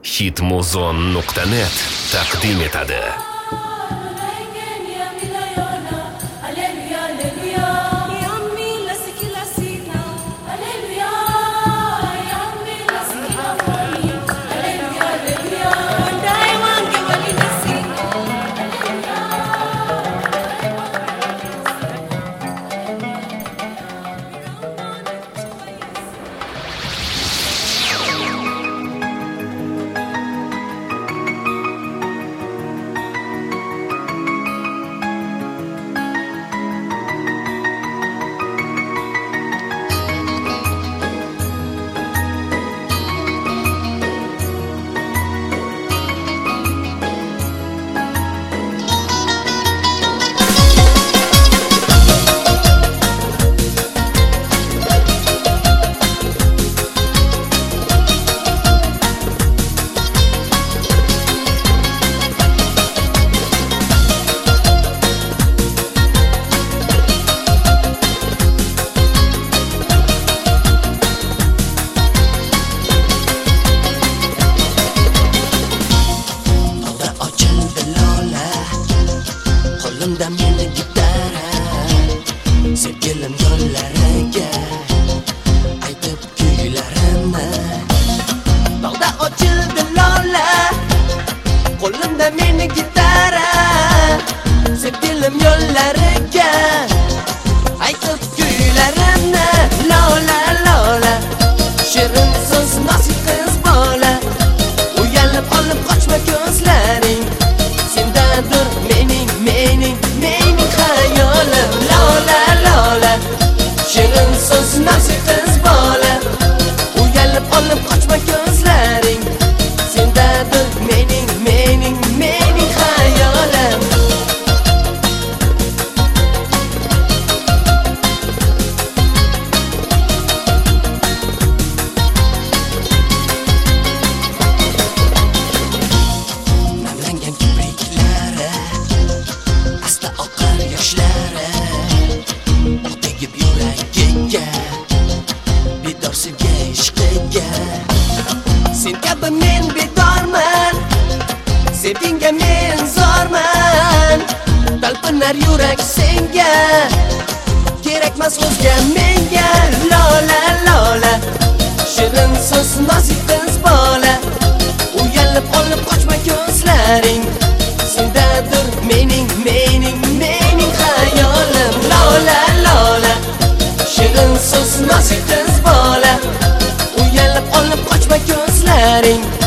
Hitmuzon.net taqdim etadi. Qo'limda meni gitara, sevgilim yo'llariga aytib kuylarimni. Bog'da ochildi lola, qo'limda meni gitara, sevgilim yo'llariga aytib kuylarimni. Lola lola, shirin so'z nozik qiz bola, uyalib olib qochma ko'zlaring, sendadir mening hayolim. Lola lola, shirin so'z nozik qiz bola, uyalib olib qochma ko'zlaring, sendadir mening hayolim. Namlangan kipriklari, asta oqar yoshlari, o'q tegib yuragiga, bedor sevgi ishqiga. Sen kabi men bedorman, sevgingga men zorman. Talpinar yurak senga, kerakmas o'zga menga. Lola lola, shirin so'z nozik qiz bola, uyalib olib qochma ko'zlaring, sendadir mening hayolim. Lola lola, shirin so'z nozik qiz bola, uyalib olib qochma ko'zlaring,